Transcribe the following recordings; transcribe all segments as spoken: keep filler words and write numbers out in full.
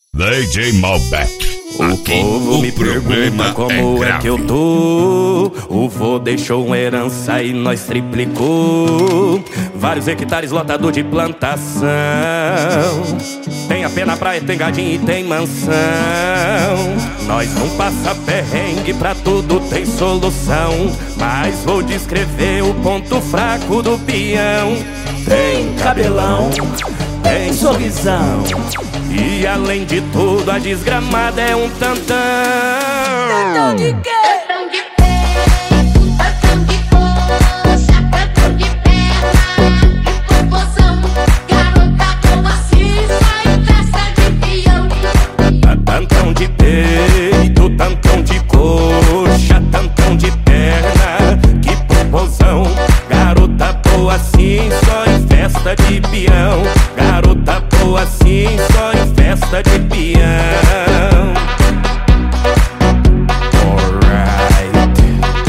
D J Malbec. O Aqui povo o me pergunta problema como é é, grave. que eu tô. O vô deixou uma herança e nós triplicou. Vários hectares lotado de plantação. Tem a pé na praia, tem gadinho e tem mansão. Nós não passa perrengue, pra tudo tem solução. Mas vou descrever o ponto fraco do peão. Tem cabelão, tem sorrisão, e além de tudo a desgramada é um tantão. Tantão de quê? Tantão de peito, tantão de coxa, tantão de perna e popozão. Garota boa assim, só em festa de peão. Tantão de peito, tantão de coxa, tantão de perna, que popozão. Garota boa assim, só em festa de peão. Garota boa assim, só em festa de peão. Alright.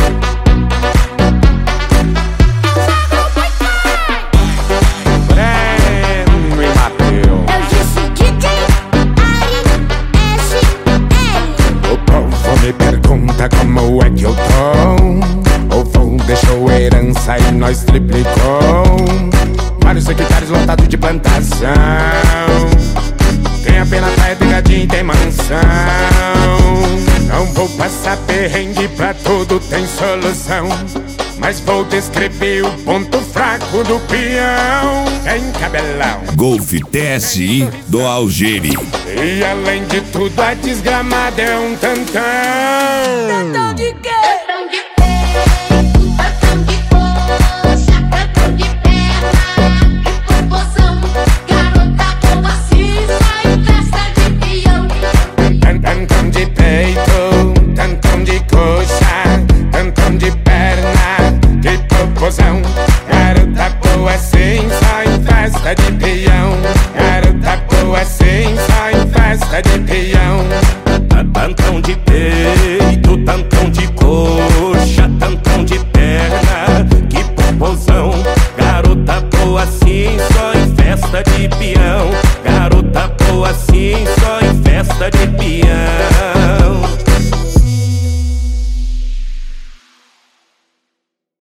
Breno e Mateus. Eu disse D J Ari S L. O povo me pergunta como é que eu tô. O vô deixou herança e nós triplicou. Vários hectares lotados de plantação. Tem a pena praia, tem gadinho e tem mansão. Não vou passar perrengue, pra tudo tem solução. Mas vou descrever o ponto fraco do peão. Tem cabelão, Golf T S I do Algeri. e além de tudo a desgramada é um tantão. Tantão de quê? Tantão de peito, tantão de coxa, tantão de perna e popozão. Garota boa assim, só em festa de peão. Tantão de peito, tantão de coxa, tantão de perna, de popozão. Garota boa sim, só em festa de peão. Garota boa sim, só em festa de peão. Tantão de peito, tantão de coxa, tantão de perna, que popozão. Garota boa assim, só em festa de peão. Garota boa assim, só em festa de peão.